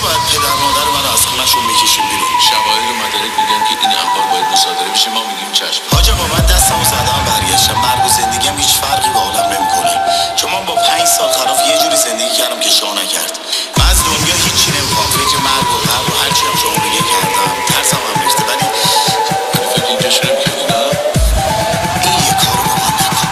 باید پدر مادر من از خونه‌شون بکشیم بیرون. شواهد و مدارک میگن که این اخبار باید مصادره بشه، ما میگیم چشم. حاج آقا من دستمو زدم برگشتم. مرگ و زندگیم هیچ فرقی با عالم نمیکنه، چون من با 5 سال خلاف یه جوری زندگی کردم که شاه نکرد. من از دنیا هیچی نمیخوام، فکر مرگ و قبر و هرچی هم شما بگه کردم. ترسم هم ریخته، ولی فکر اینجاش نمی‌کردی نه؟ این یه کارو با من نکن.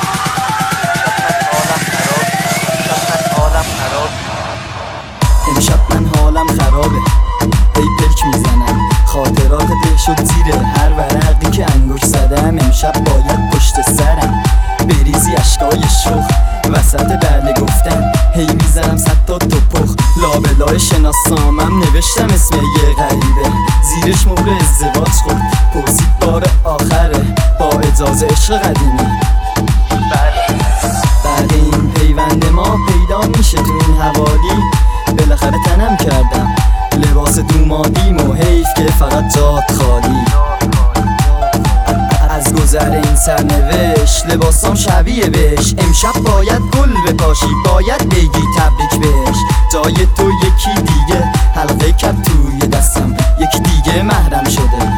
امشب من حالم خرابه، هی پلک میزنم، خاطرات ده شد زیر هر ورقی که انگوش زدم. امشب باید پشت سرم بریزی اشکای شوخ وسط بله گفتن، هی میزنم 100 تا توپخ. لابلای شناسامم نوشتم اسم یه غریبه، زیرش مهر ازدواج خورد، پرسید بار آخره با اجازه عشق قدیمی. بعد این پیوند ما پیدا میشه تو این حوالی، بالاخره تنم کردم لباس دومادیم و حیف که فقط جات خالی. از گذر این سرنوشت لباسام شبیه بهش، امشب باید گل بپاشی، باید بگی تبریک بهش. جای تو یکی دیگه حلقه کرد توی دستم، یکی دیگه محرم شده.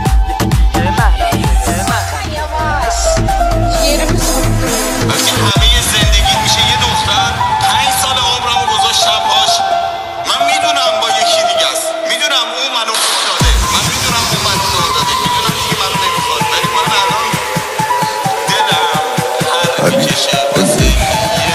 وقتی همه زندگی میشه یه دختر، 5 سال عمرمو گذاشتم پاش. من میدونم با یکی دیگه است، میدونم اون منو داده، من میدونم اون منو داده، میدونم دیگه منو نمیخواد، ولی من الان دلم هر میکشه واسه یه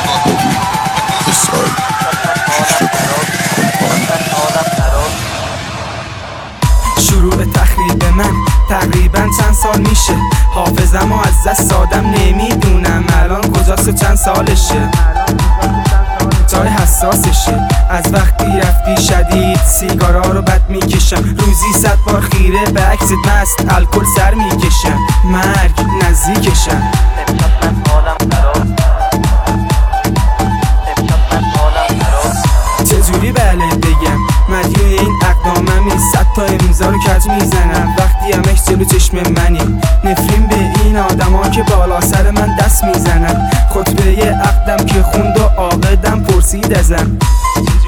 شروع تخریب من تقریبا چند سال میشه، حافظمو از دست دادم، نمیدونم الان کجاست و چند سالشه. جای حساسشه، از وقتی رفتی شدید سیگارا رو بد میکشم، روزی 100 بار خیره به عکست مست الکل سر میکشم، مرگ نزدیکشم. چجوری بله بگم مدیون این اقداممی، 100 تا امضا رو کج میزنم وقتی همش جلو چشم منی. نفرین به این آدما که بالا سر من دست میزنن، خطبه عقدم که خوند و عاقدم پرسید ازم